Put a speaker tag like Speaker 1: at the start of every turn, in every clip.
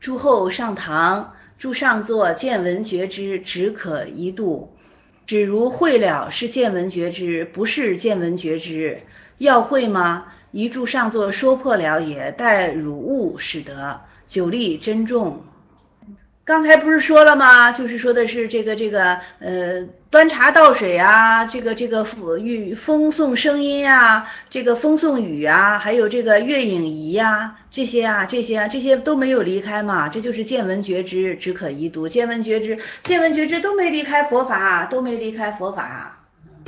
Speaker 1: 诸后上堂，诸上座见闻觉知，只可一度。只如会了，是见闻觉知，不是见闻觉知。要会吗？一诸上座说破了也，待汝悟始得。久立珍重。刚才不是说了吗？就是说的是端茶倒水啊，风送声音啊，这个风送雨啊，还有这个月影仪啊，这些都没有离开嘛，这就是见闻觉知，只可一度。见闻觉知都没离开佛法，都没离开佛法。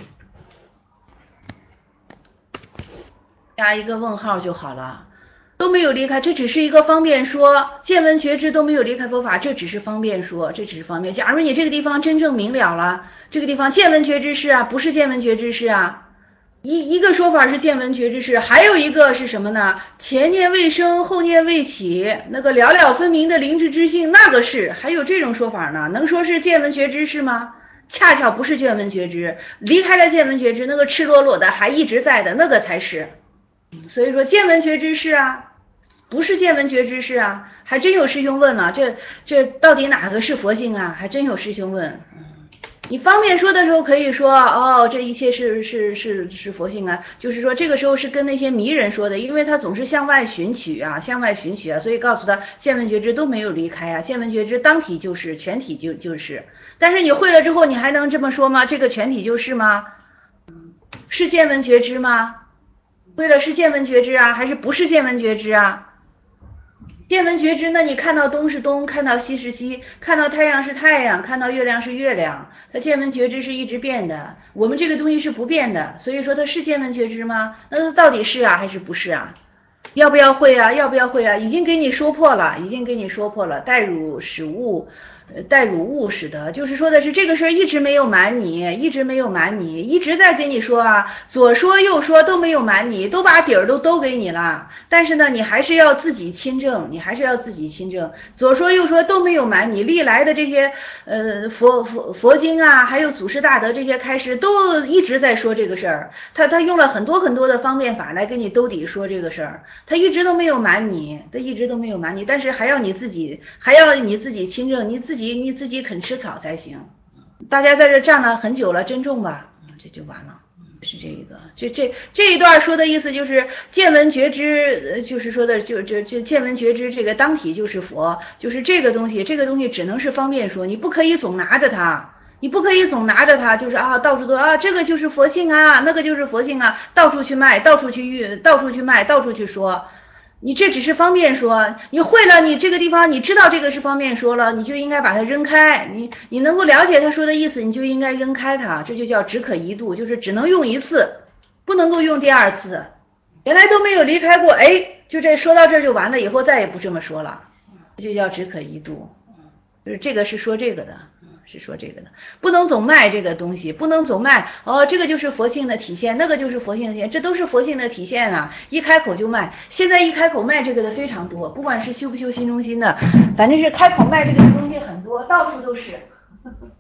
Speaker 1: 加一个问号就好了。都没有离开，这只是一个方便说，见闻觉知都没有离开佛法，这只是方便说，这只是方便。假如你这个地方真正明了了，这个地方见闻觉知是啊，不是见闻觉知是啊，一个说法是见闻觉知是，还有一个是什么呢？前念未生，后念未起，那个了了分明的灵智之性，那个是，还有这种说法呢？能说是见闻觉知是吗？恰巧不是见闻觉知，离开了见闻觉知，那个赤裸裸的还一直在的那个才是。所以说见闻觉知是啊。不是见闻觉知是啊，还真有师兄问了，这到底哪个是佛性啊？还真有师兄问。你方便说的时候可以说哦，这一切是佛性啊，就是说这个时候是跟那些迷人说的，因为他总是向外寻取啊，所以告诉他见闻觉知都没有离开啊，见闻觉知当体就是全体就是，但是你会了之后，你还能这么说吗？这个全体就是吗？是见闻觉知吗？会了是见闻觉知啊，还是不是见闻觉知啊？见闻觉知，那你看到东是东，看到西是西，看到太阳是太阳，看到月亮是月亮，它见闻觉知是一直变的，我们这个东西是不变的，所以说它是见闻觉知吗？那它到底是啊还是不是啊？要不要会啊？要不要会啊？已经给你说破了，待汝悟使得，就是说的是这个事儿一直没有瞒你，一直在跟你说啊，左说右说都没有瞒你，都把底儿都给你了，但是呢，你还是要自己亲证，左说右说都没有瞒你，历来的这些佛经啊，还有祖师大德这些开示都一直在说这个事儿，他用了很多很多的方便法来跟你兜底说这个事儿，他一直都没有瞒你，但是还要你自己亲证，你自己肯吃草才行。大家在这站了很久了，珍重吧，这就完了。是这一个，这一段说的意思就是见闻觉知，就是说的就见闻觉知这个当体就是佛，就是这个东西只能是方便说，你不可以总拿着它。就是啊，到处都啊，这个就是佛性啊，那个就是佛性啊，到处去卖，到处去说。你这只是方便说，你会了，你这个地方你知道这个是方便说了，你就应该把它扔开。你能够了解他说的意思，你就应该扔开它，这就叫只可一度，就是只能用一次，不能够用第二次。原来都没有离开过，哎，就这说到这儿就完了，以后再也不这么说了，这就叫只可一度。就是这个是说这个的。不能总卖这个东西，不能总卖哦，这个就是佛性的体现，那个就是佛性的体现，这都是佛性的体现啊！一开口就卖，现在一开口卖这个的非常多，不管是修不修心中心的，反正是开口卖这个的东西很多，到处都是。